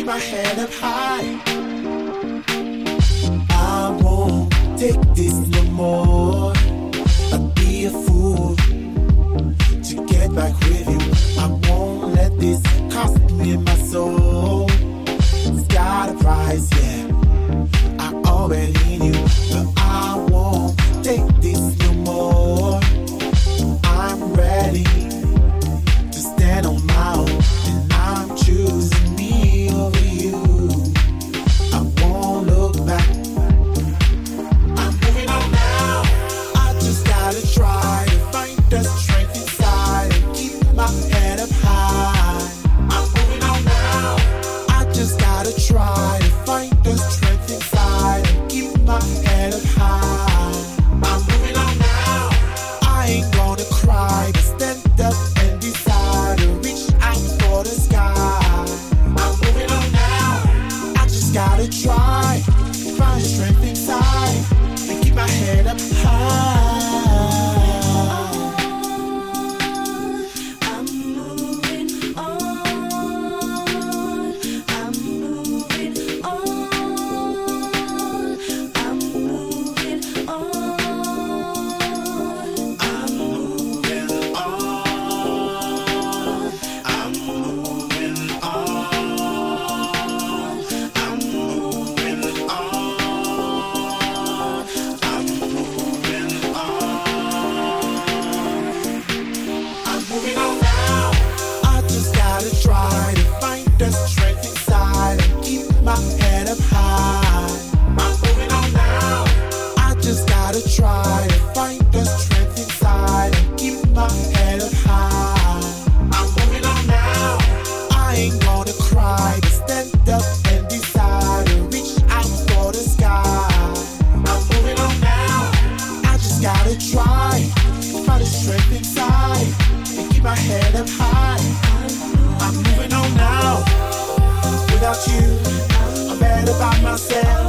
my head up high. I won't take this no more. I'd be a fool to get back with you. I won't let this cost me my soul. It's got a price, yeah. I already knew, but I won't take this no more. I'm ready to stand on my own, and I'm choosing me over you. I won't look back. I'm moving on now. I just gotta try to find the strength inside and keep my head up high. I'm moving on now. I just gotta try to find the strength inside and keep my head up high. I'm moving on now. I ain't gonna cry, but stand up and decide to reach out for the sky. I'm moving on now. I just gotta try to find strength inside and keep my head up high. Try to find the strength inside and keep my head up high. I'm moving on now. I just gotta try to find the strength inside and keep my head up high. I'm moving on now. I ain't gonna cry, but stand up and decide to reach out for the sky. I'm moving on now. I just gotta try to find the strength inside and keep my head up high. I'm moving on now. Without you, I'm better by myself.